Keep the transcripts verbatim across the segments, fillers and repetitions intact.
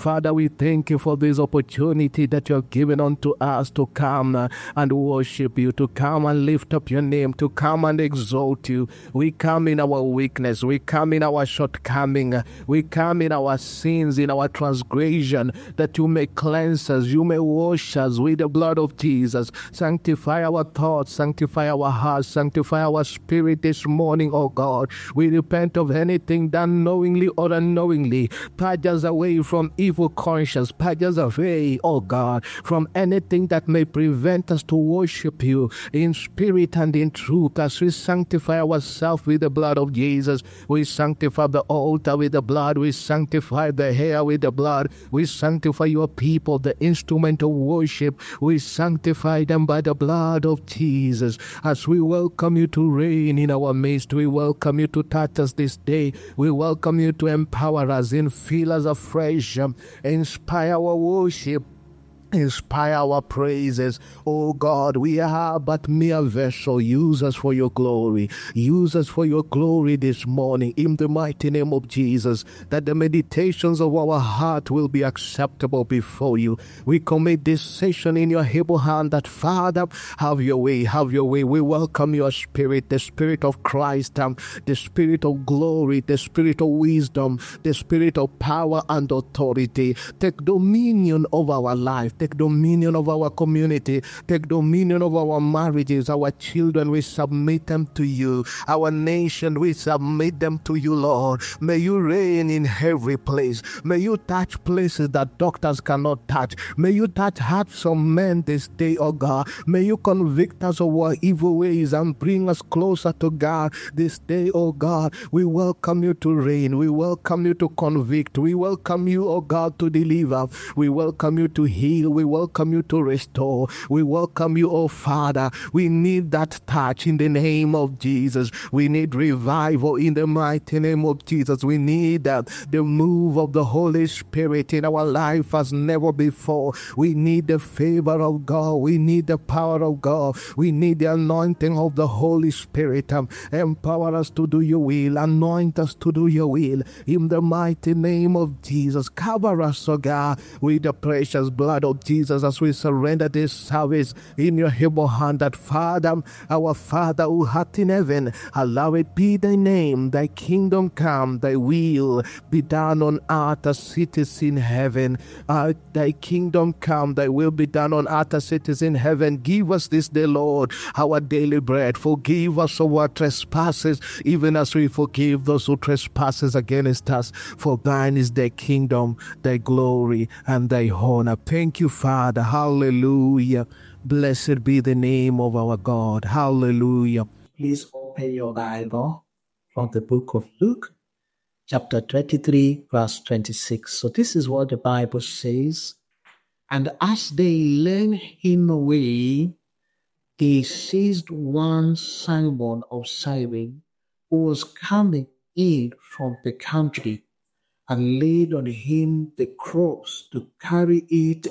Father, we thank you for this opportunity that you have given unto us to come uh, and worship you, to come and lift up your name, to come and exalt you. We come in our weakness. We come in our shortcoming. We come in our sins, in our transgression, that you may cleanse us, you may wash us with the blood of Jesus. Sanctify our thoughts, sanctify our hearts, sanctify our spirit this morning, oh God. We repent of anything done knowingly or unknowingly. Purge us away from evil conscience. Purge us away, oh God, from anything that may prevent us to worship you in spirit and in truth. As we sanctify ourselves with the blood of Jesus, we sanctify the altar with the blood. We sanctify the hair with the blood. We sanctify your people, the instrument of worship. We sanctify them by the blood of Jesus. As we welcome you to reign in our midst, we welcome you to touch us this day. We welcome you to empower us, infill us afresh, um, inspire our worship, inspire our praises. Oh God, we are but mere vessel. Use us for your glory. Use us for your glory this morning in the mighty name of Jesus, that the meditations of our heart will be acceptable before you. We commit this session in your able hand, that Father, have your way, have your way. We welcome your spirit, the spirit of Christ, um, the spirit of glory, the spirit of wisdom, the spirit of power and authority. Take dominion of our life. Take dominion of our community. Take dominion of our marriages, our children. We submit them to you. Our nation, we submit them to you, Lord. May you reign in every place. May you touch places that doctors cannot touch. May you touch hearts of men this day, oh God. May you convict us of our evil ways and bring us closer to God this day, oh God. We welcome you to reign. We welcome you to convict. We welcome you, oh God, to deliver. We welcome you to heal. We welcome you to restore. We welcome you, oh Father. We need that touch in the name of Jesus. We need revival in the mighty name of Jesus. We need uh, the move of the Holy Spirit in our life as never before. We need the favor of God. We need the power of God. We need the anointing of the Holy Spirit. Um, empower us to do your will. Anoint us to do your will. In the mighty name of Jesus, cover us, oh God, with the precious blood of Jesus as we surrender this service in your able hand. That Father, our Father who art in heaven, hallowed be thy name. Thy kingdom come, thy will be done on earth as it is in heaven. Uh, thy kingdom come, thy will be done on earth as it is in heaven. Give us this day, Lord, our daily bread. Forgive us of our trespasses, even as we forgive those who trespasses against us. For thine is thy kingdom, thy glory, and thy honor. Thank you, Father. Hallelujah. Blessed be the name of our God. Hallelujah. Please open your Bible from the book of Luke, chapter twenty-three, verse twenty-six. So this is what the Bible says. And as they led him away, they seized one Simon of Cyrene, who was coming in from the country, and laid on him the cross to carry it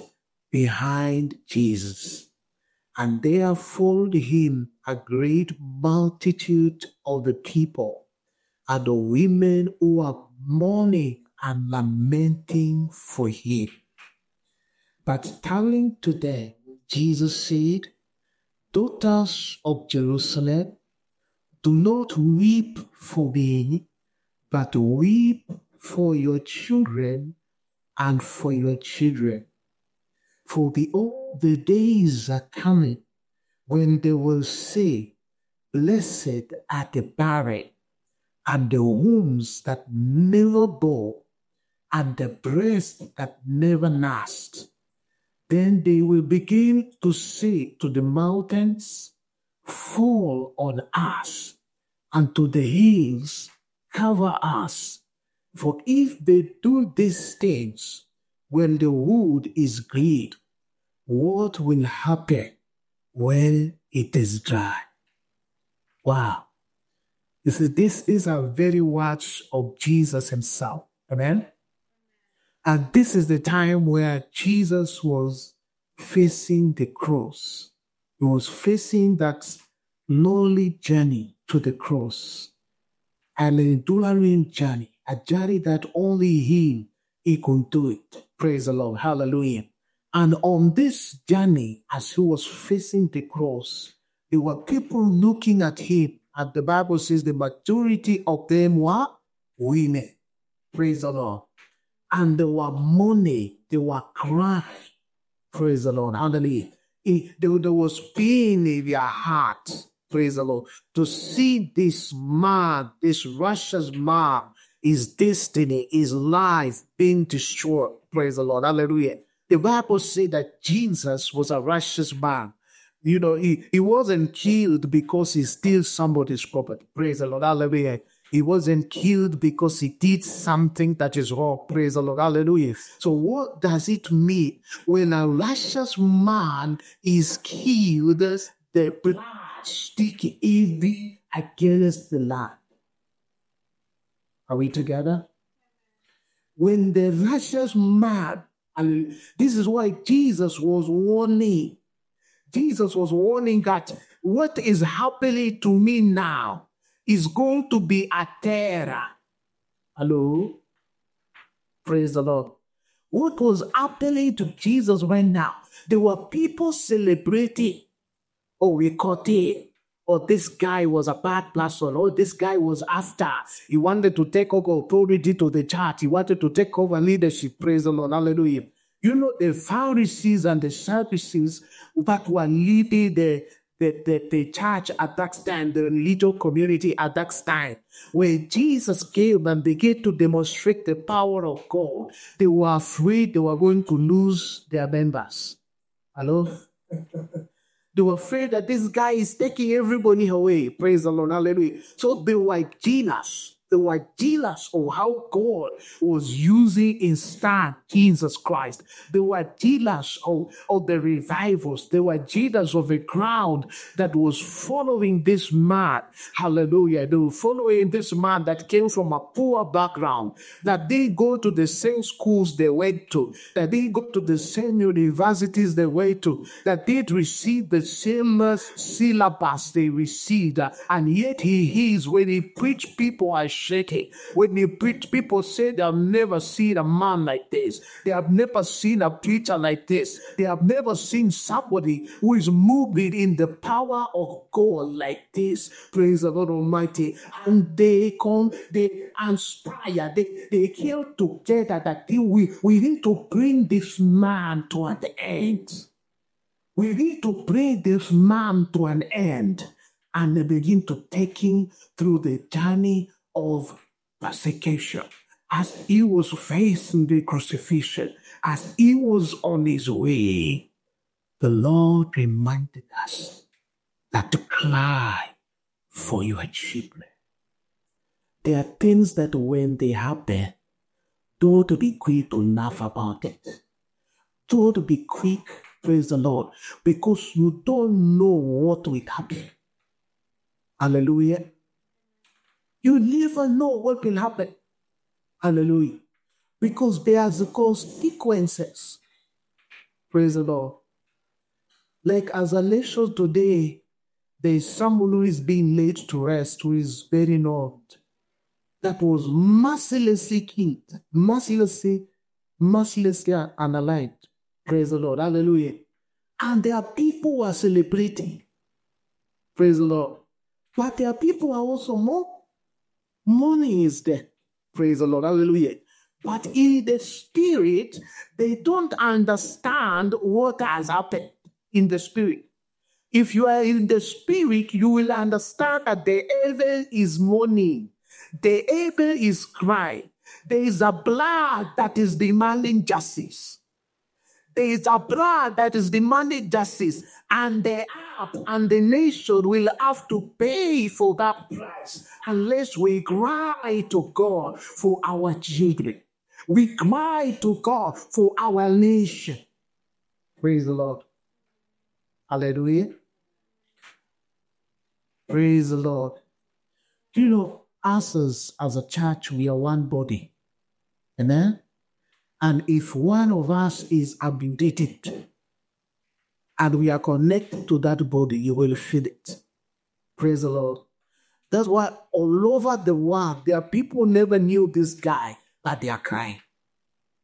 behind Jesus. And there followed him a great multitude of the people, and the women who were mourning and lamenting for him. But turning to them, Jesus said, Daughters of Jerusalem, do not weep for me, but weep for your children and for your children. For behold, the days are coming when they will say, Blessed are the barren, and the wombs that never bore, and the breasts that never nursed. Then they will begin to say to the mountains, Fall on us, and to the hills, cover us. For if they do these things when the wood is green, what will happen when it is dry? Wow. You see, this is a very words of Jesus himself. Amen? And this is the time where Jesus was facing the cross. He was facing that lonely journey to the cross, an enduring journey, a journey that only he, he could do it. Praise the Lord. Hallelujah. And on this journey, as he was facing the cross, there were people looking at him. And the Bible says the majority of them were women. Praise the Lord. And they were mourning. They were crying. Praise the Lord. Hallelujah. It, there, there was pain in their heart. Praise the Lord. To see this man, this righteous man, his destiny, his life being destroyed. Praise the Lord. Hallelujah. The Bible says that Jesus was a righteous man. You know, he, he wasn't killed because he stole somebody's property. Praise the Lord. Hallelujah. He wasn't killed because he did something that is wrong. Praise the Lord. Hallelujah. So what does it mean when a righteous man is killed, the blood stick heavy against the land? Are we together? When the righteous man, and this is why Jesus was warning. Jesus was warning that what is happening to me now is going to be a terror. Hello? Praise the Lord. What was happening to Jesus right now? There were people celebrating. Oh, we caught it. Oh, this guy was a bad person. Oh, this guy was after. He wanted to take over authority to the church. He wanted to take over leadership. Praise the Lord. Hallelujah. You know, the Pharisees and the Sadducees that were leading the, the, the, the church at that time, the religious community at that time, when Jesus came and began to demonstrate the power of God, they were afraid they were going to lose their members. Hello? They were afraid that this guy is taking everybody away. Praise the Lord. Hallelujah. So they were jealous. They were jealous of how God was using instead Jesus Christ. They were jealous of, of the revivals. They were jealous of the crowd that was following this man. Hallelujah. They were following this man that came from a poor background, that didn't go to the same schools they went to, that didn't go to the same universities they went to, that did receive the same syllabus they received. And yet he is, when he preached, people are shaking. When he preach, people say they have never seen a man like this. They have never seen a preacher like this. They have never seen somebody who is moving in the power of God like this. Praise the Lord Almighty. And they come, they inspire, they, they came together that they, we, we need to bring this man to an end. We need to bring this man to an end. And they begin to take him through the journey of persecution. As he was facing the crucifixion, as he was on his way, the Lord reminded us that to cry for your children. There are things that when they happen, don't be quick to laugh about it. Don't be quick, praise the Lord, because you don't know what will happen. Hallelujah. You never know what will happen. Hallelujah. Because there's consequences. Praise the Lord. Like as a nation today, there is someone who is being laid to rest, who is very old, that was mercilessly killed, mercilessly, mercilessly unaligned. Praise the Lord. Hallelujah. And there are people who are celebrating. Praise the Lord. But there are people who are also more. Money is there. Praise the Lord. Hallelujah. But in the spirit, they don't understand what has happened in the spirit. If you are in the spirit, you will understand that the evil is mourning. The evil is crying. There is a blood that is demanding justice. There is a blood that is demanding justice, and the earth and the nation will have to pay for that price unless we cry to God for our children. We cry to God for our nation. Praise the Lord. Hallelujah. Praise the Lord. You know, us as, as a church, we are one body. Amen? And if one of us is amputated and we are connected to that body, you will feel it. Praise the Lord. That's why all over the world, there are people who never knew this guy, but they are crying.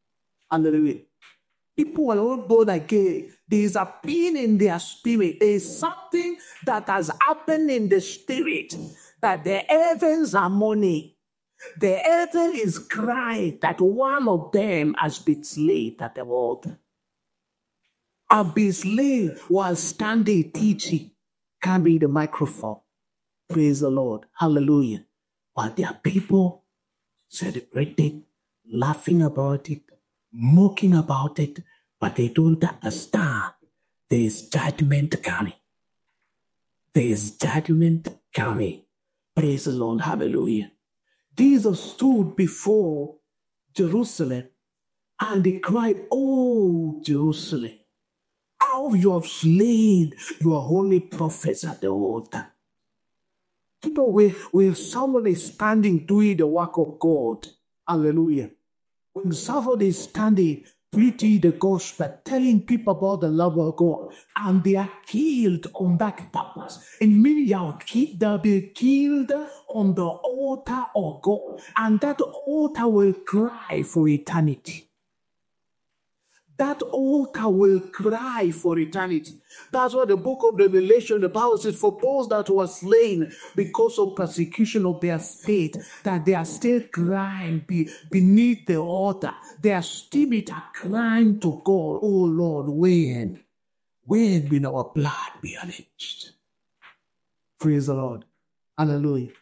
Hallelujah. People are not born again. There is a pain in their spirit. There is something that has happened in the spirit that the heavens are mourning. The heaven is crying that one of them has been slain at the altar. And been slain while standing teaching, carrying the microphone. Praise the Lord. Hallelujah. While there are people celebrating, laughing about it, mocking about it, but they don't understand. There is judgment coming. There is judgment coming. Praise the Lord. Hallelujah. Jesus stood before Jerusalem and they cried, "Oh, Jerusalem, how you have slain your holy prophets at the altar." You know, when, when someone is standing doing the work of God, hallelujah, when someone is standing preaching the gospel, telling people about the love of God, and they are killed on that purpose, and many are killed, they'll be killed on the altar of God, and that altar will cry for eternity. That altar will cry for eternity. That's what the book of Revelation, the Bible says, for those that were slain because of persecution of their faith, that they are still crying be, beneath the altar. Their spirit are crying to God, "Oh Lord, when? When will our blood be avenged?" Praise the Lord. Hallelujah.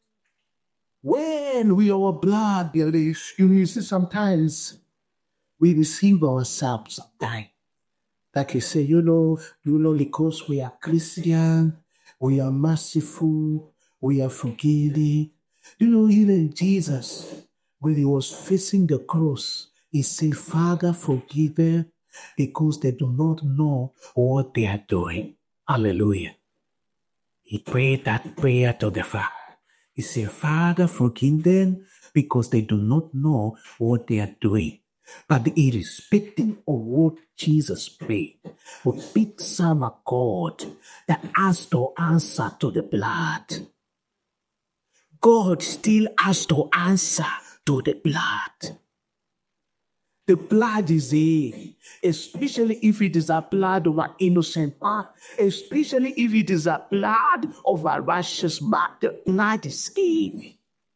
When will our blood be avenged? You see, sometimes we deceive ourselves sometimes. Like you say, you know, you know, because we are Christian, we are merciful, we are forgiving. You know, even Jesus, when he was facing the cross, he said, "Father, forgive them because they do not know what they are doing." Hallelujah. He prayed that prayer to the Father. He said, "Father, forgive them because they do not know what they are doing." But irrespective of what Jesus prayed, a big Son of God that has to answer to the blood. God still has to answer to the blood. The blood is here, especially if it is a blood of an innocent man, especially if it is a blood of a righteous man. The blood is here.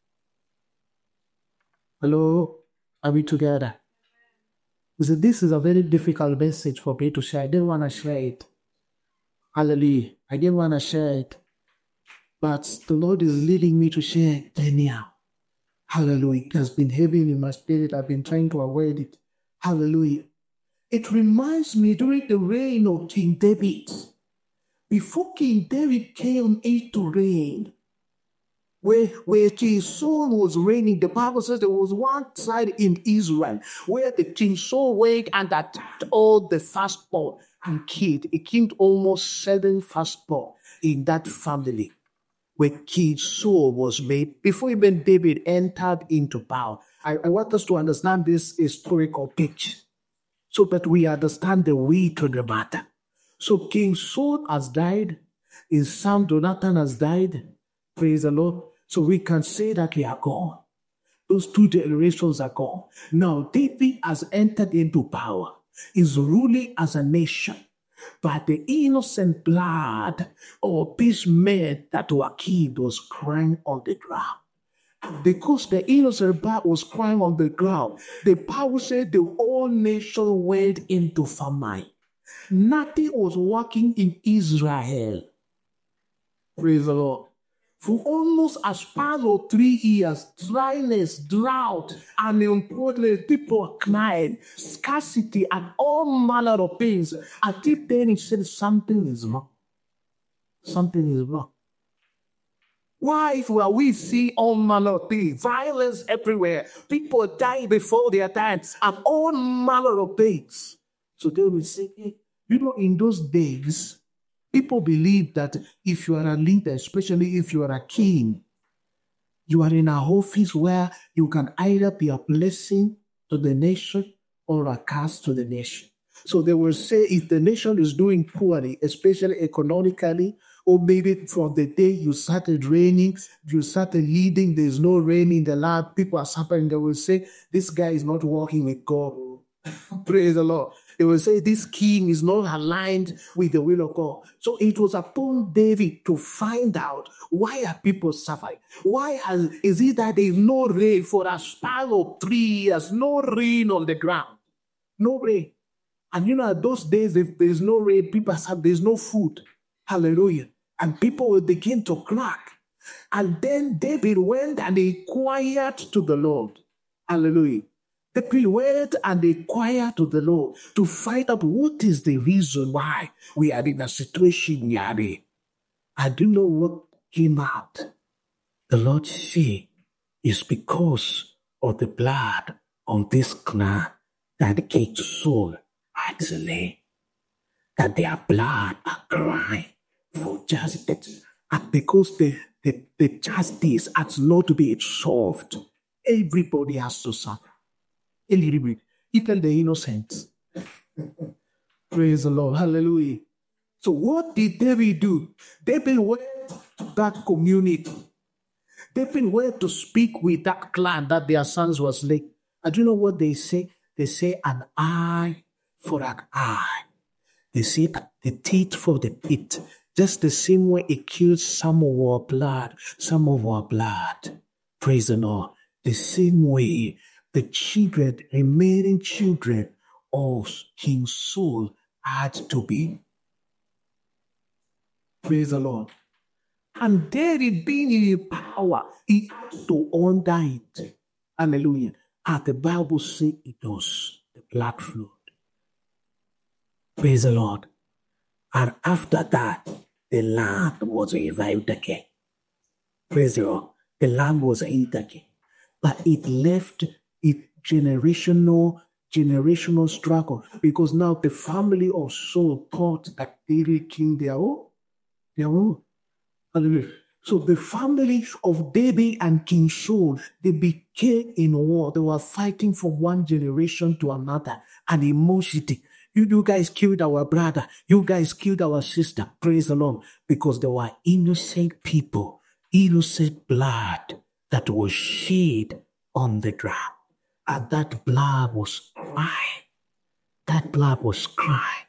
Hello, are we together? So this is a very difficult message for me to share. I didn't want to share it. Hallelujah. I didn't want to share it. But the Lord is leading me to share it anyhow. Hallelujah. It has been heavy in my spirit. I've been trying to avoid it. Hallelujah. It reminds me during the reign of King David. Before King David came into reign, Where, where King Saul was reigning, the Bible says there was one side in Israel where the King Saul went and attacked all the firstborn and killed. He killed almost seven firstborn in that family where King Saul was made before even David entered into power. I, I want us to understand this historical picture so that we understand the weight of the matter. So King Saul has died. His son Jonathan has died. Praise the Lord. So we can say that they are gone. Those two generations are gone. Now David has entered into power. He's ruling as a nation. But the innocent blood of these men that were killed was crying on the ground. Because the innocent blood was crying on the ground, the Bible said the whole nation went into famine. Nothing was working in Israel. Praise the Lord. For almost as far as three years, dryness, drought, and importantly, people are crying, scarcity, and all manner of things. I keep then he said something is wrong. Something is wrong. Why will we see all manner of things? Violence everywhere. People die before their time, and all manner of things. So they will say, hey, you know, in those days, people believe that if you are a leader, especially if you are a king, you are in an office where you can either be a blessing to the nation or a curse to the nation. So they will say if the nation is doing poorly, especially economically, or maybe from the day you started reigning, you started leading, there's no rain in the land, people are suffering, they will say, this guy is not walking with God. Praise the Lord. They will say this king is not aligned with the will of God. So it was upon David to find out, why are people suffering? Why has, is it that there is no rain for a span of three years, no rain on the ground? No rain. And you know, those days, if there's no rain, people have, there's no food. Hallelujah. And people will begin to crack. And then David went and inquired to the Lord. Hallelujah. David went and inquired to the Lord to find out what is the reason why we are in a situation we are in. I do know what came out. The Lord said, it's because of the blood on this clan that King Saul had slain. That their blood are crying for justice. And because the, the, the justice has not been solved, everybody has to suffer. Even the innocent. Praise the Lord. Hallelujah. So what did David do? David went to that community. David went to speak with that clan that their sons was slain. And do you know what they say? They say an eye for an eye. They say the teeth for the teeth. Just the same way it kills some of our blood, some of our blood. Praise the Lord. The same way the children, remaining children of King Saul had to be. Praise the Lord. And David being in power, he had to under it. Hallelujah. And the Bible says it was the blood flowed. Praise the Lord. And after that, the land was revived again. Praise the Lord. The land was revived again. But it left it generational, generational struggle. Because now the family of Saul thought that David king their own. Their own. Hallelujah. So the families of David and King Saul, they became in war. They were fighting from one generation to another. Animosity. You, you guys killed our brother. You guys killed our sister. Praise the Lord. Because there were innocent people, innocent blood that was shed on the ground. And that blood was crying. That blood was crying.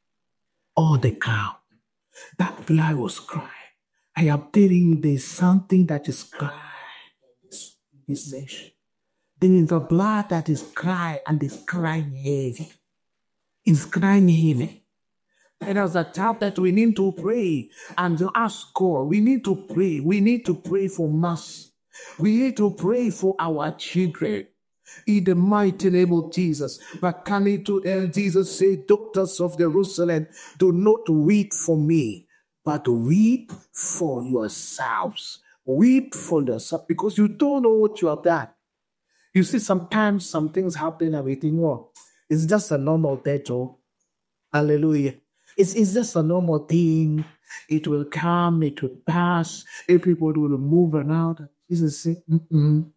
All the ground. That blood was crying. I am telling you, there's something that is crying in this nation. There is a blood that is crying and is crying heavy. It's crying heavy. And as a time that we need to pray and to ask God, we need to pray. We need to pray for mass. We need to pray for our children. In the mighty name of Jesus. But can it to uh, Jesus say, doctors of Jerusalem, do not weep for me, but weep for yourselves. Weep for yourself, because you don't know what you have done. You see, sometimes some things happen and we think, well, it's just a normal death. Oh, hallelujah. It's, it's just a normal thing. It will come, it will pass. Everybody will move around. Jesus said, mm-mm.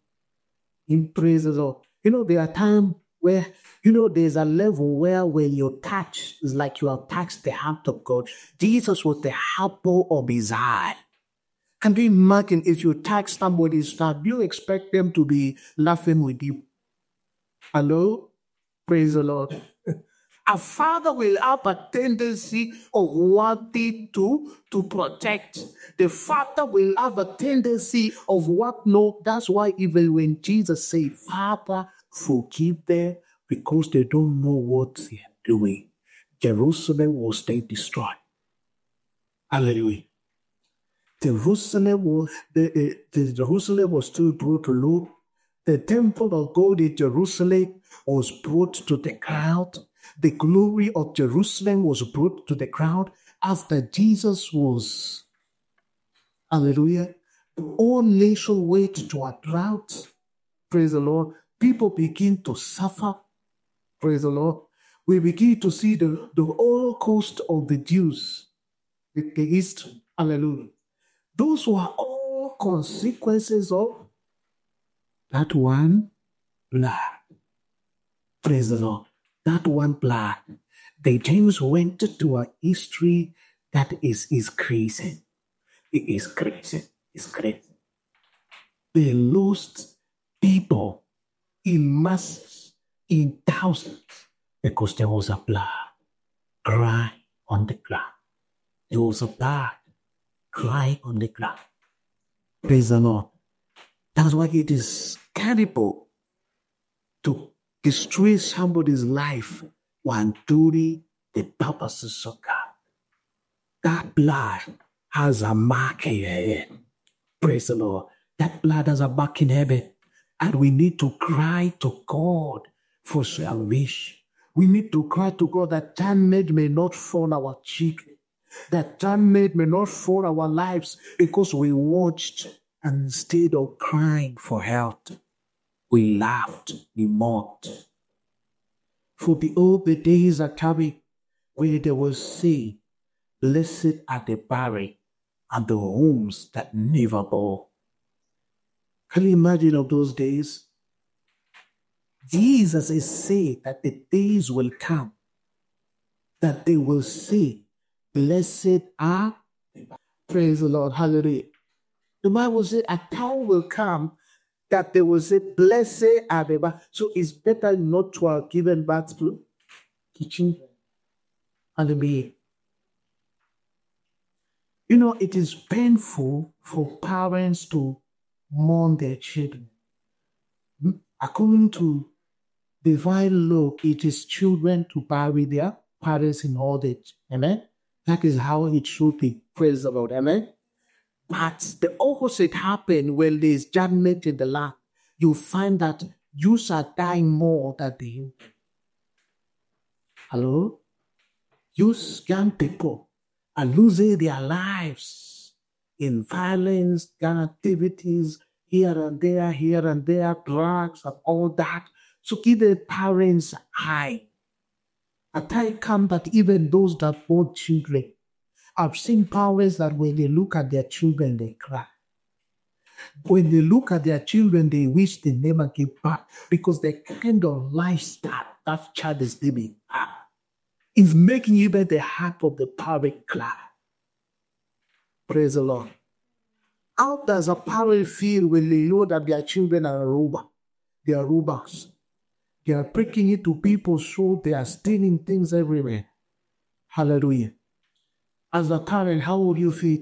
In praise the Lord. You know, there are times where, you know, there's a level where when you touch, it's like you have touched the heart of God. Jesus was the apple of his eye. Can you imagine if you touch somebody's heart, do you expect them to be laughing with you? Hello? Praise the Lord. A father will have a tendency of wanting to, to protect. The father will have a tendency of what? No, that's why even when Jesus said, Father, forgive them because they don't know what they are doing. Jerusalem was then destroyed. Hallelujah. Jerusalem was, the, uh, the Jerusalem was still brought low. The temple of God in Jerusalem was brought to the ground. The glory of Jerusalem was brought to the ground after Jesus was. Hallelujah. All nation went to a drought. Praise the Lord. People begin to suffer. Praise the Lord. We begin to see the, the Holocaust of the Jews. The, the East. Hallelujah. Those were all consequences of that one blood. Praise the Lord. That one blood. The James went to a history that is, is crazy. It is crazy. It's crazy. They lost people in masses, in thousands. because there was a blood cry on the ground. There was a blood cry on the ground. Praise the Lord. That's why it is terrible to destroy somebody's life while doing the purposes of God. That blood has a mark in heaven. Praise the Lord. That blood has a mark in heaven. And we need to cry to God for salvation. We need to cry to God that judgment may not fall our children. That judgment may not fall our lives because we watched and instead of crying for help, we laughed, we mocked. For behold, the days are coming where they will say, blessed are the barren and the wombs that never bore. Can you imagine of those days? Jesus is saying that the days will come that they will say, blessed are, praise the Lord, hallelujah. The Bible said a time will come that they will say, blessed are the barren. So it's better not to have given birth to children. Hallelujah. You know, it is painful for parents to mourn their children. According to divine law, it is children to bury their parents in old age. Amen? That is how it should be. Praise the Lord. Amen? But the opposite happened when there is judgment in the land. You find that you shall die more than the youth. Hello? You young people are losing their lives in violence, gun activities, here and there, here and there, drugs and all that. So give the parents eye. A time comes that even those that bore children, I've seen parents that when they look at their children, they cry. When they look at their children, they wish they never give back because the kind of lifestyle that child is living is making even the heart of the parent cry. Praise the Lord. How does a parent feel when they know that their children are a robber? They are robbers. They are breaking into people's soul. They are stealing things everywhere. Hallelujah. As a parent, how would you feel?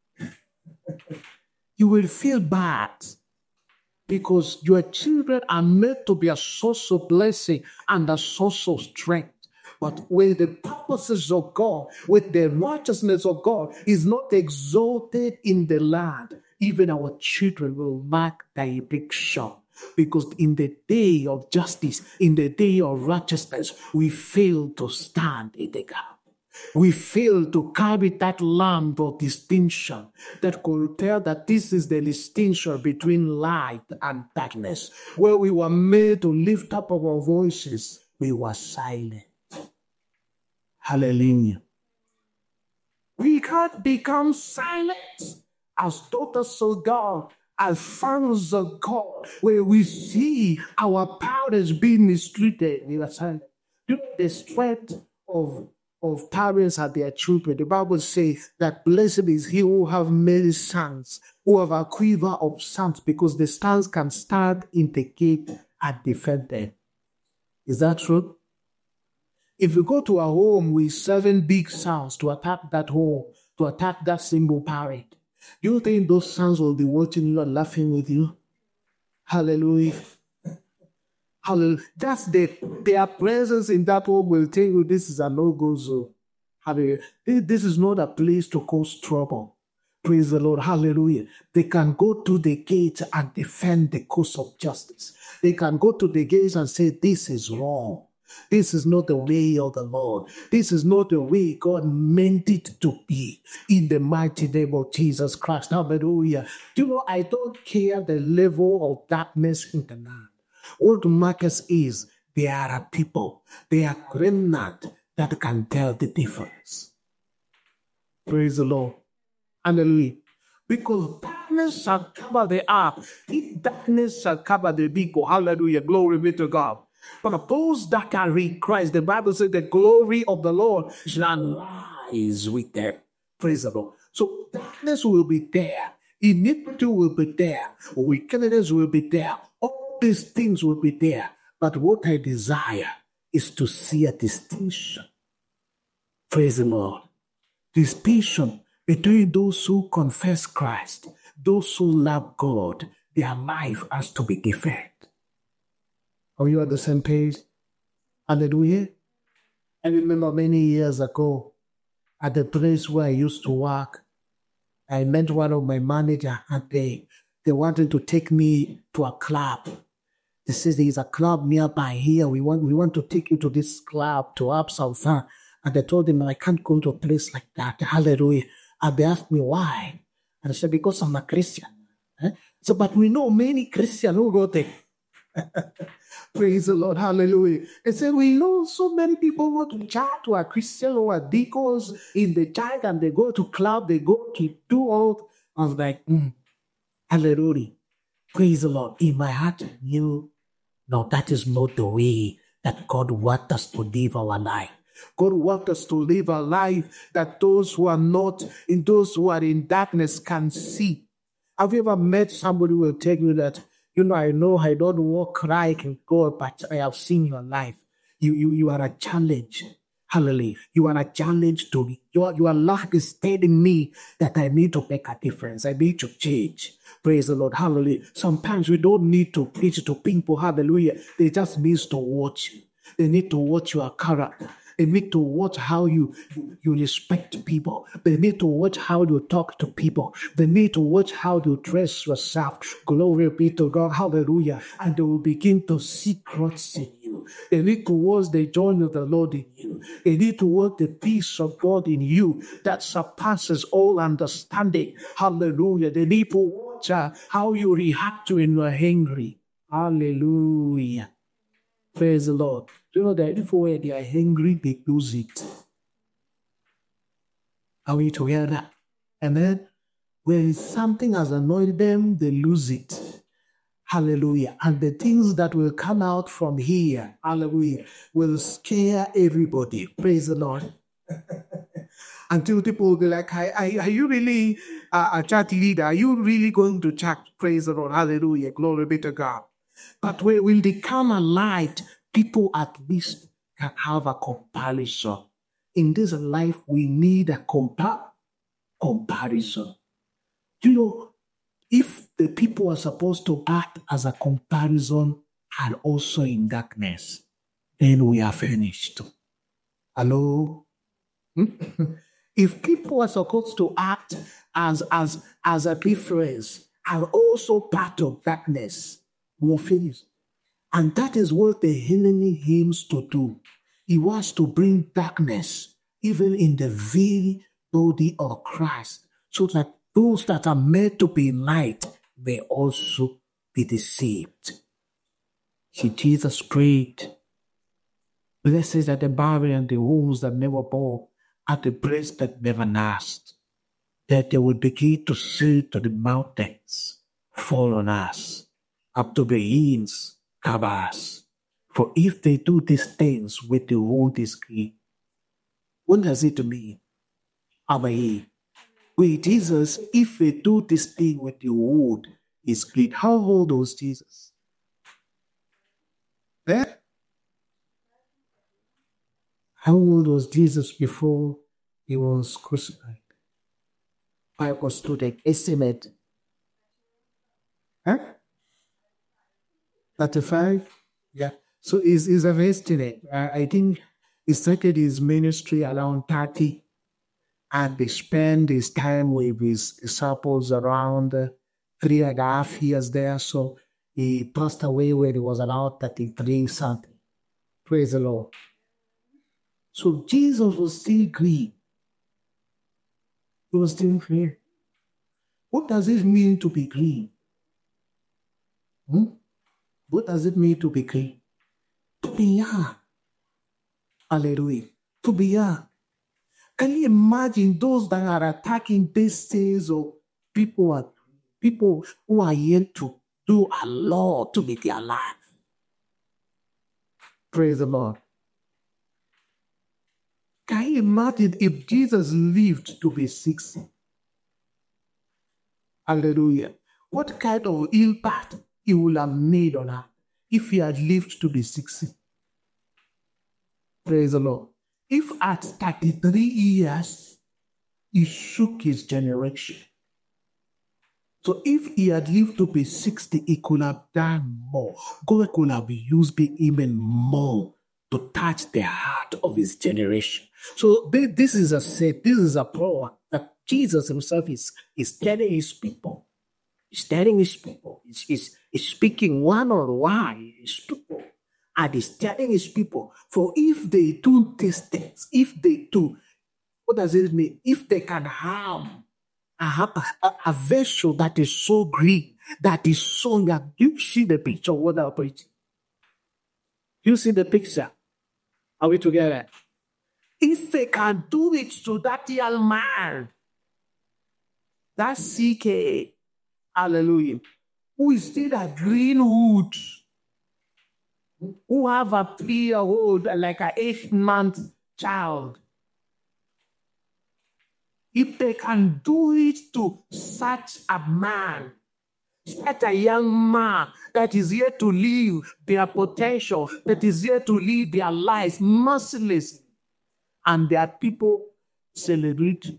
You will feel bad because your children are meant to be a source of blessing and a source of strength. But when the purposes of God, with the righteousness of God is not exalted in the land, even our children will mark direction. Because in the day of justice, in the day of righteousness, we fail to stand in the gap. We fail to carry that lamp of distinction that could tell that this is the distinction between light and darkness. Where we were made to lift up our voices, we were silent. Hallelujah. We can't become silent as daughters of God, as sons of God, where we see our parents being mistreated. We are silent. You know, the strength of, of parents and their children, the Bible says that blessed is he who have many sons, who have a quiver of sons, because the sons can stand in the gate and defend them. Is that true? If you go to a home with seven big sons to attack that home, to attack that single parent, do you think those sons will be watching you and laughing with you? Hallelujah. Hallelujah. That's the, their presence in that home will tell you this is a no-go zone. Hallelujah. This is not a place to cause trouble. Praise the Lord. Hallelujah. They can go to the gate and defend the cause of justice. They can go to the gates and say, this is wrong. This is not the way of the Lord. This is not the way God meant it to be. In the mighty name of Jesus Christ. Hallelujah. Do you know, I don't care the level of darkness in the land. What matters is there are people, they are remnant that can tell the difference. Praise the Lord. Hallelujah. Because darkness shall cover the earth. If darkness shall cover the people. Hallelujah. Glory be to God. But those that carry Christ, the Bible says the glory of the Lord shall rise with them. Praise the Lord. So darkness will be there. Iniquity will be there. Wickedness will be there. All these things will be there. But what I desire is to see a distinction. Praise the Lord. Distinction between those who confess Christ, those who love God. Their life has to be different. Are you on the same page? Hallelujah. I remember many years ago at the place where I used to work, I met one of my managers and they, they wanted to take me to a club. They said there's a club nearby here. We want we want to take you to this club to have some fun. And I told them I can't go to a place like that. Hallelujah. And they asked me why. And I said, because I'm a Christian. Eh? So, but we know many Christians who go there. Praise the Lord. Hallelujah. And said, we know so many people go to church who are Christian or are deacons in the church and they go to club, they go to do all. I was like, mm, hallelujah. Praise the Lord. In my heart, I knew, no, that is not the way that God wants us to live our life. God wants us to live a life that those who are not, in those who are in darkness can see. Have you ever met somebody who will tell you that, you know, I know I don't walk right in God, but I have seen your life. You, you, you are a challenge. Hallelujah. You are a challenge to me. Your, your life is telling me that I need to make a difference. I need to change. Praise the Lord. Hallelujah. Sometimes we don't need to preach to people. Hallelujah. They just need to watch you. They need to watch your character. They need to watch how you, you respect people. They need to watch how you talk to people. They need to watch how you dress yourself. Glory be to God. Hallelujah. And they will begin to see Christ in you. They need to watch the joy of the Lord in you. They need to watch the peace of God in you that surpasses all understanding. Hallelujah. They need to watch uh, how you react to when you are angry. Hallelujah. Praise the Lord. You know that if when they are angry, they lose it. Are we together? And then when something has annoyed them, they lose it. Hallelujah. And the things that will come out from here, hallelujah, will scare everybody. Praise the Lord. Until people will be like, are, are you really a, a church leader? Are you really going to church? Praise the Lord. Hallelujah. Glory be to God. But when they come alive, people at least can have a comparison. In this life, we need a compa- comparison. You know, if the people are supposed to act as a comparison and also in darkness, then we are finished. Hello? If people are supposed to act as, as, as a difference and also part of darkness, we're finished. And that is what the enemy aims to do. He wants to bring darkness even in the very body of Christ, so that those that are made to be light may also be deceived. See, Jesus prayed, blessed are the barren and the wombs that never bore, and the breast that never nursed, that they will begin to say to the mountains, fall on us, up to the hills, cover us. For if they do these things with the wood is clean, what does it mean? Amen. With Jesus, if they do this thing with the wood is clean, how old was Jesus? There? How old was Jesus before he was crucified? Bible student estimate. Huh? thirty-five? Yeah. So he's, he's an estimate. Uh, I think he started his ministry around thirty, and he spent his time with his disciples around uh, three and a half years there. So he passed away when he was around thirty-three something. Praise the Lord. So Jesus was still green. He was still green. What does it mean to be green? Hmm? What does it mean to be green? To be young. Hallelujah. To be young. Can you imagine those that are attacking these things of people, are, people who are yet to do a lot to be their life? Praise the Lord. Can you imagine if Jesus lived to be sixty? Hallelujah. What kind of impact he would have made on her if he had lived to be sixty? Praise the Lord. If at thirty-three years, he shook his generation. So if he had lived to be sixty, he could have done more. God could have used him even more to touch the heart of his generation. So this is a set, this is a prayer that Jesus himself is, is telling his people. He's telling his people. He's, he's, he's speaking one-on-one his people. And he's telling his people, for if they do these things, if they do, what does it mean? If they can harm a, a, a vessel that is so green, that is so young. You see the picture of what I'm preaching? You see the picture? Are we together? If they can do it to that young man, that C K, hallelujah, who is still a green wood, who have a three-year-old like an eight-month child, if they can do it to such a man, such a young man that is here to live their potential, that is here to live their life mercilessly, and their people celebrate.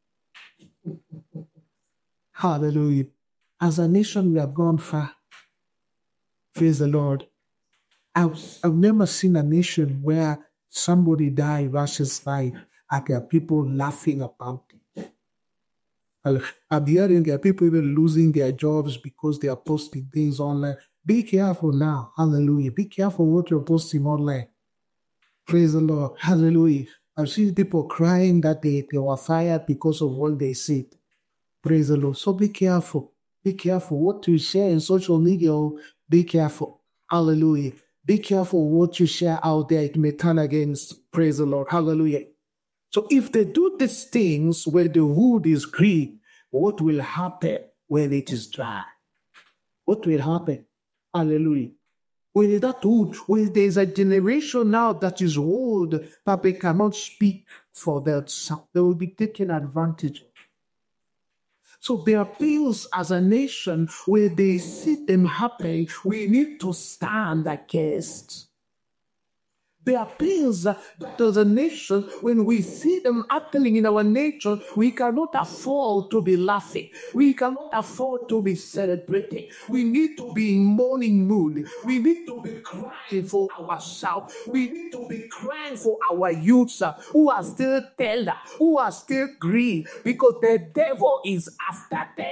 Hallelujah. As a nation, we have gone far. Praise the Lord. I've, I've never seen a nation where somebody died, rushes by, and there are people laughing about it. I'm hearing there are people even losing their jobs because they are posting things online. Be careful now. Hallelujah. Be careful what you're posting online. Praise the Lord. Hallelujah. I've seen people crying that they, they were fired because of what they said. Praise the Lord. So be careful. Be careful what you share in social media. Be careful. Hallelujah. Be careful what you share out there. It may turn against. Praise the Lord. Hallelujah. So if they do these things where the wood is green, what will happen when it is dry? What will happen? Hallelujah. When that wood, when there is a generation now that is old, but they cannot speak for themselves, they will be taken advantage of. So there are things as a nation where they see them happening, we need to stand against. There are things that as a nation, when we see them happening in our nature, we cannot afford to be laughing. We cannot afford to be celebrating. We need to be in mourning mood. We need to be crying for ourselves. We need to be crying for our youths uh, who are still tender, who are still green, because the devil is after them.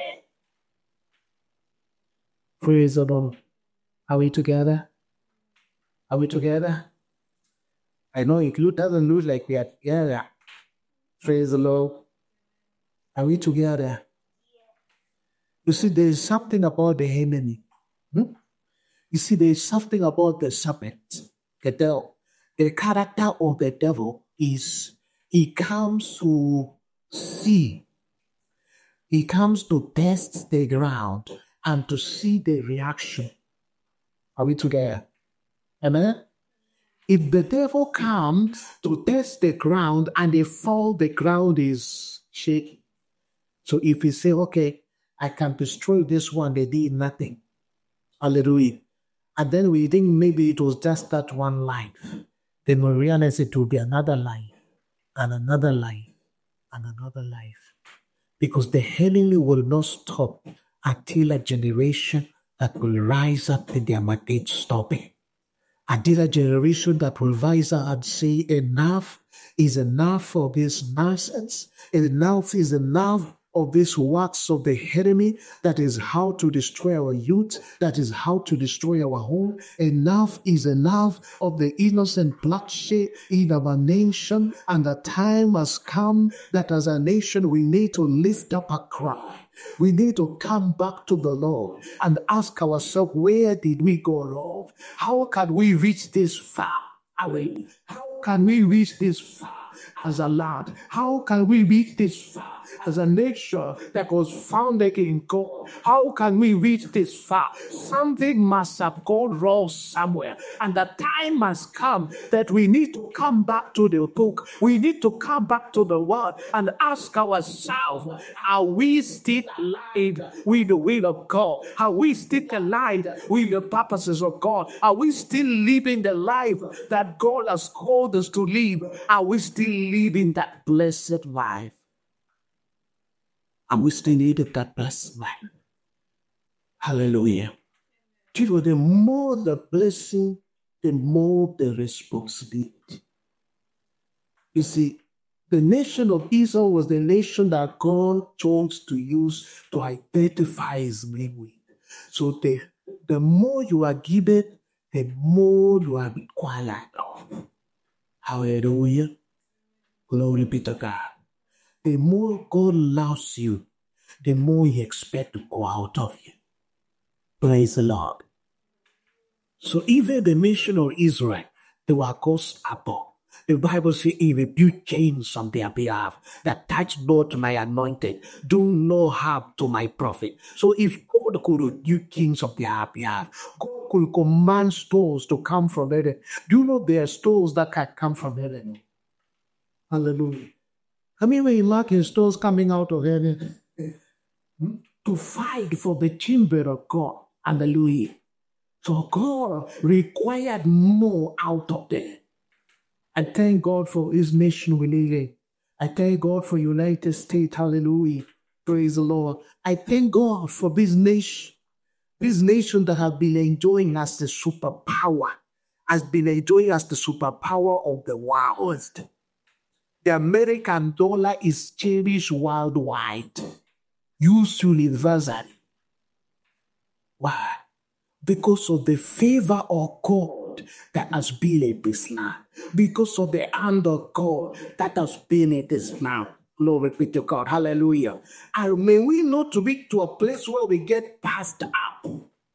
Praise the Lord. Are we together? Are we together? I know it doesn't look like we are together. Praise the Lord. Are we together? You see, there is something about the enemy. Hmm? You see, there is something about the serpent, the devil. The character of the devil is he comes to see. He comes to test the ground and to see the reaction. Are we together? Amen? If the devil comes to test the ground and they fall, the ground is shaking. So if he say, okay, I can destroy this one, they did nothing. Hallelujah. And then we think maybe it was just that one life. Then we realize it will be another life, and another life, and another life. Because the enemy will not stop until a generation that will rise up in their mandate stop it. Until a generation that will rise up and say, enough is enough of this nonsense. Enough is enough of this works of the enemy. That is how to destroy our youth. That is how to destroy our home. Enough is enough of the innocent bloodshed in our nation. And the time has come that as a nation we need to lift up a cry. We need to come back to the Lord and ask ourselves, where did we go wrong? How can we reach this far away? How can we reach this far? as a land? How can we reach this far as a nation that was founded in God? How can we reach this far? Something must have gone wrong somewhere. And the time has come that we need to come back to the book. We need to come back to the word and ask ourselves, are we still aligned with the will of God? Are we still aligned with the purposes of God? Are we still living the life that God has called us to live? Are we still living that blessed life? Are we still living that blessed life? Hallelujah. You know, the more the blessing, the more the responsibility. You see, the nation of Israel was the nation that God chose to use to identify his name with. So the, the more you are given, the more you are required of. Hallelujah. Glory be to God. The more God loves you, the more he expects to go out of you. Praise the Lord. So even the nation of Israel, they were God's apple. The Bible says he rebuked chains on their behalf, that touch not my anointed, do no harm to my prophet. So if God could rebuke kings of their behalf, God could command stones to come from heaven. Do you know there are stones that can come from heaven? Hallelujah. I mean, when you look at stones coming out of heaven to fight for the chamber of God. Hallelujah. So God required more out of them. I thank God for his nation we live in. I thank God for United States. Hallelujah. Praise the Lord. I thank God for this nation. This nation that has been enjoying as the superpower, has been enjoying as the superpower of the world. The American dollar is cherished worldwide, used universally. Why? Because of the favor of God that has been in this land. Because of the hand of God that has been in this land. Glory be to God. Hallelujah. And may we not to be to a place where we get passed up.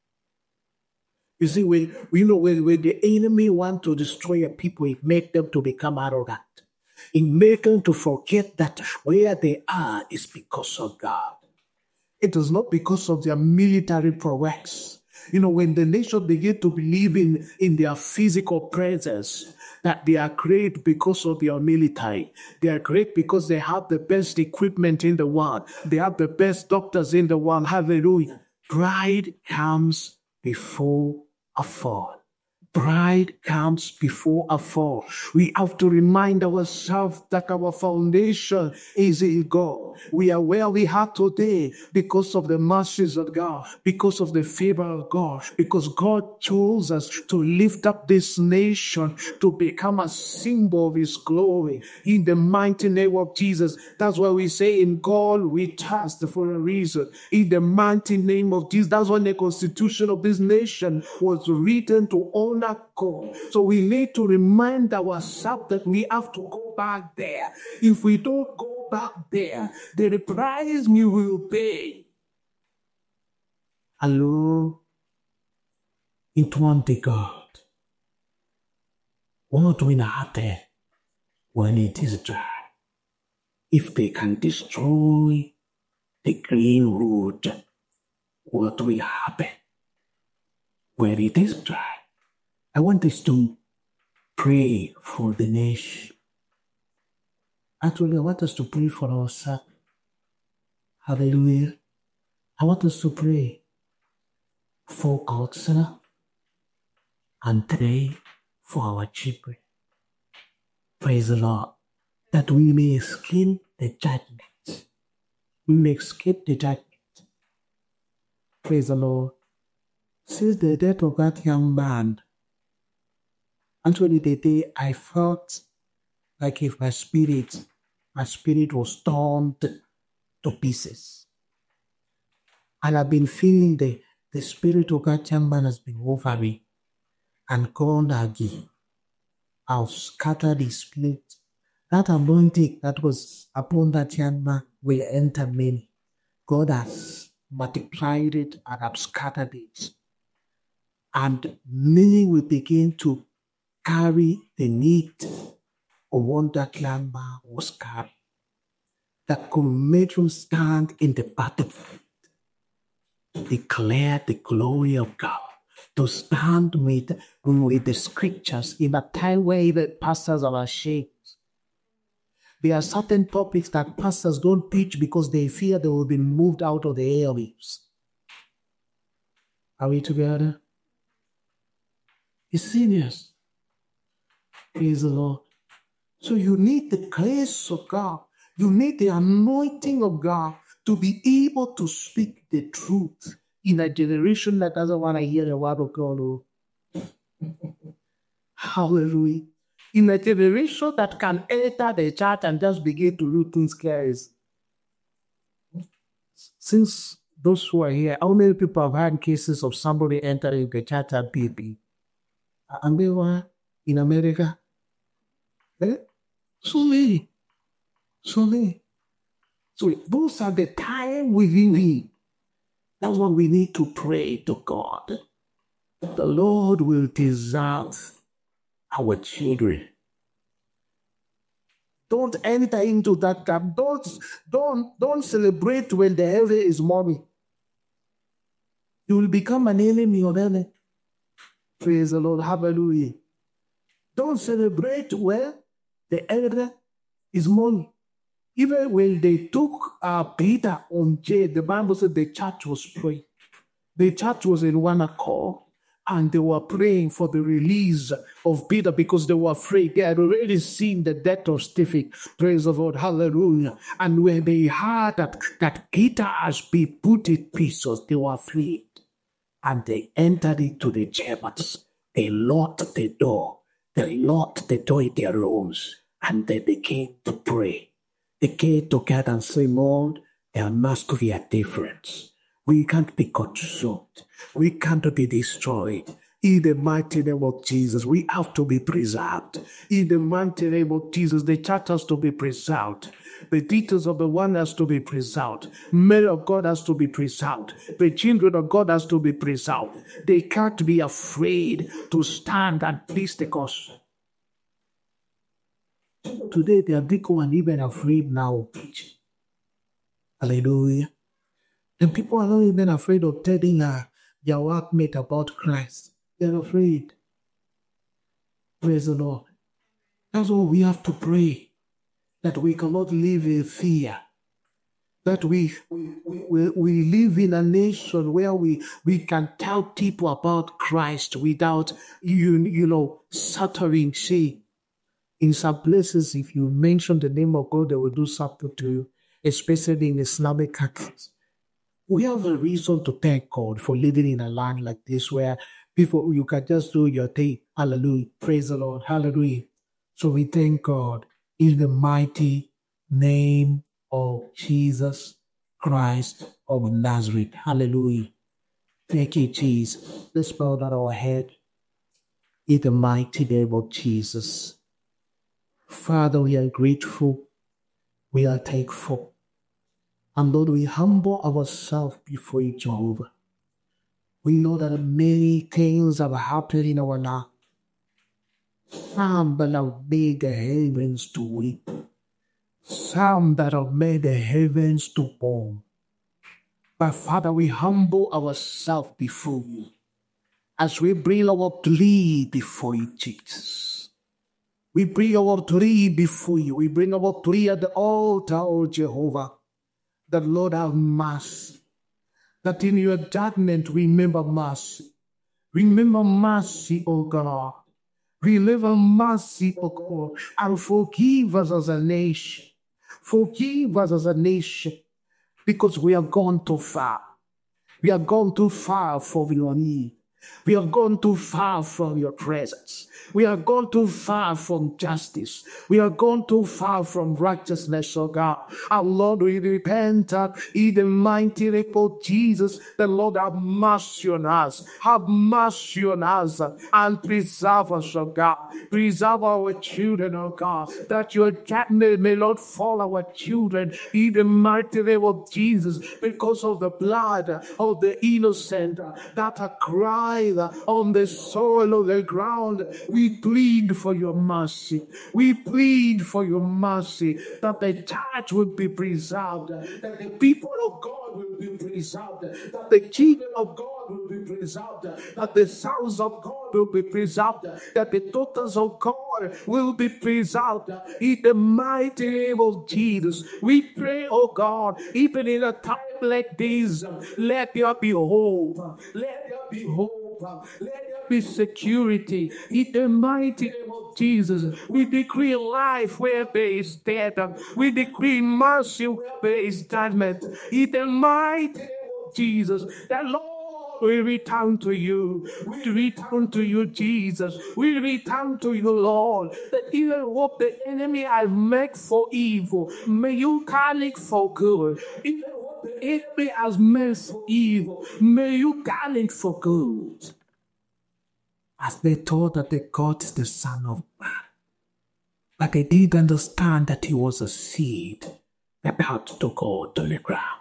You see, when, you know, when, when the enemy wants to destroy a people, it makes them to become arrogant. It makes them to forget that where they are is because of God. It is not because of their military prowess. You know, when the nation begin to believe in, in their physical presence, that they are great because of their military. They are great because they have the best equipment in the world. They have the best doctors in the world. Hallelujah. Pride comes before a fall. Pride comes before a fall. We have to remind ourselves that our foundation is in God. We are where we are today because of the mercies of God, because of the favor of God, because God chose us to lift up this nation to become a symbol of his glory. In the mighty name of Jesus. That's why we say in God we trust for a reason. In the mighty name of Jesus. That's why the constitution of this nation was written to honor God. So we need to remind ourselves that we have to go back there. If we don't go back there, the price we will pay. Hello? It won't be God. What will happen when it is dry? If they can destroy the green root, what will happen when it is dry? I want us to pray for the nation. Actually, I want us to pray for ourselves. Hallelujah. I want us to pray for God's son and pray for our children. Praise the Lord. That we may escape the judgment. We may escape the judgment. Praise the Lord. Since the death of that young man, actually the day I felt like if my spirit, my spirit was torn to pieces. And I've been feeling the, the spirit of that young man has been over me. And God again, I've scattered his spirit. That anointing that was upon that young man will enter many. God has multiplied it and have scattered it. And many will begin to carry the need of what that young man was carrying that could make him stand in the battlefield, declare the glory of God, to stand with, with the scriptures in a time where even pastors are ashamed. There are certain topics that pastors don't teach because they fear they will be moved out of the airwaves. Are we together? It's serious. Praise the Lord. So you need the grace of God. You need the anointing of God to be able to speak the truth in a generation that doesn't want to hear the word of God. Oh. Hallelujah. In a generation that can enter the church and just begin to do things careless. Since those who are here, how many people have had cases of somebody entering the church and P P? And they were in America? Eh? So many. So many. So those are the time we live. That's what we need to pray to God. The Lord will deserve our children. Don't enter into that camp. Don't, don't, don't celebrate when the elder is mommy. You will become an enemy of elder. Praise the Lord. Hallelujah. Don't celebrate when the elder is mommy. Even when they took uh, Peter on jail, the Bible said the church was praying. The church was in one accord, and they were praying for the release of Peter because they were afraid. They had already seen the death of Stephen. Praise the Lord. Hallelujah. And when they heard that, that Peter has been put in pieces, they were afraid. And they entered into the chambers. They locked the door. They locked the door in their rooms. And they began to pray. They came together and said, Lord, there must be a difference. We can't be consumed. We can't be destroyed. In the mighty name of Jesus, we have to be preserved. In the mighty name of Jesus, the church has to be preserved. The details of the one has to be preserved. Men of God has to be preserved. The children of God has to be preserved. They can't be afraid to stand and preach the gospel. Today, they are becoming even afraid now of preaching. Hallelujah. And people are not even afraid of telling uh, their workmate about Christ. They're afraid. Praise the Lord. That's why we have to pray, that we cannot live in fear. That we, we, we, we live in a nation where we, we can tell people about Christ without, you, you know, stuttering. See, in some places, if you mention the name of God, they will do something to you, especially in Islamic countries. We have a reason to thank God for living in a land like this where people, you can just do your thing. Hallelujah. Praise the Lord. Hallelujah. So we thank God in the mighty name of Jesus Christ of Nazareth. Hallelujah. Thank you, Jesus. Let's bow down our head in the mighty name of Jesus. Father, we are grateful. We are thankful. And Lord, we humble ourselves before you, Jehovah. We know that many things have happened in our life. Some that have made the heavens to weep. Some that have made the heavens to mourn. But Father, we humble ourselves before you as we bring our plea before you, Jesus. We bring our plea before you. We bring our plea at the altar, O Jehovah. That Lord have mercy. That in your judgment, remember mercy. Remember mercy, O God. Remember mercy, O God. And forgive us as a nation. Forgive us as a nation. Because we have gone too far. We have gone too far from your need. We have gone too far from your presence. We have gone too far from justice. We have gone too far from righteousness, oh God. Our Lord, we repent in the mighty name of Jesus. The Lord have mercy on us. Have mercy on us and preserve us, oh God. Preserve our children, oh God. That your judgment may not fall our children in the mighty name of Jesus because of the blood of the innocent that are crying died on the soil of the ground. We plead for your mercy. We plead for your mercy that the church will be preserved, that the people of God will be preserved, that the children of God will be preserved, that the sons of God will be preserved, that the daughters of God will be preserved. In the mighty name of Jesus, we pray, oh God, even in a time like this, let there be hope, let there be hope, let there be security. In the mighty name of Jesus, we decree life where there is death. We decree mercy where there is judgment. In the mighty name of Jesus, the Lord, we return to you. We return to you, Jesus. We return to you, Lord. That even what the enemy has meant for evil, may you turn it for good. Even what the enemy has meant for evil, may you turn it for good. As they thought that they got the Son of Man, but they didn't understand that he was a seed about to go to the ground.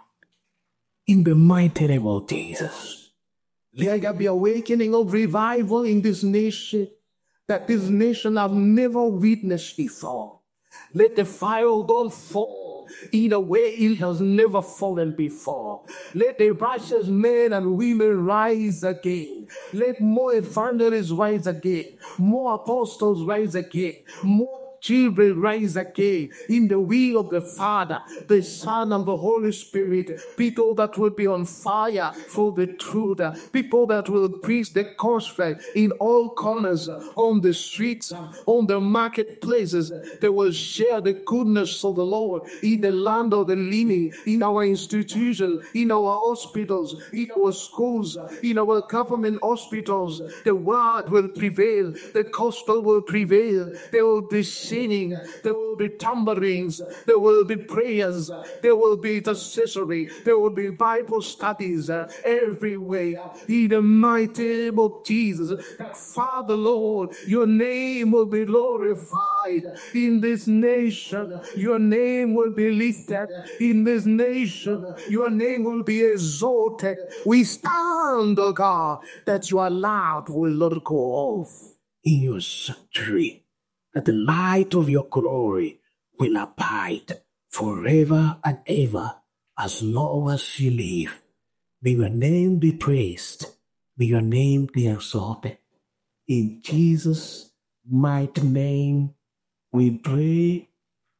In the mighty name of Jesus, let there be awakening of revival in this nation that this nation has never witnessed before. Let the fire of God fall in a way it has never fallen before. Let the righteous men and women rise again. Let more evangelists rise again. More apostles rise again. More children rise again in the will of the Father, the Son, and the Holy Spirit. People that will be on fire for the truth. People that will preach the gospel in all corners, on the streets, on the marketplaces. They will share the goodness of the Lord in the land of the living, in our institutions, in our hospitals, in our schools, in our government hospitals. The word will prevail. The gospel will prevail. There will be singing, there will be tambourines, there will be prayers, there will be intercessory, there will be Bible studies uh, everywhere. In the mighty name of Jesus, Father Lord, your name will be glorified in this nation. Your name will be lifted in this nation. Your name will be exalted. We stand, O God, that your light will not go off in your sanctuary, that the light of your glory will abide forever and ever as long as you live. May your name be praised. May your name be exalted. In Jesus' mighty name, we pray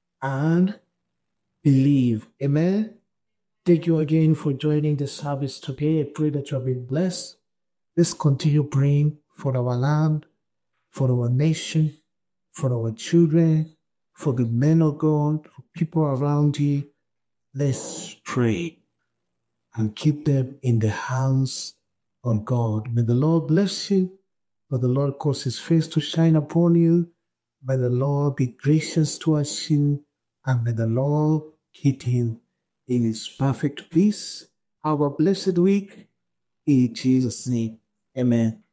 and believe. Amen. Thank you again for joining the service today. I pray that you have been blessed. Let's continue praying for our land, for our nation, for our children, for the men of God, for people around you. Let's pray and keep them in the hands of God. May the Lord bless you. May the Lord cause his face to shine upon you. May the Lord be gracious towards you. And may the Lord keep him in his perfect peace. Have a blessed week. In Jesus' name, amen.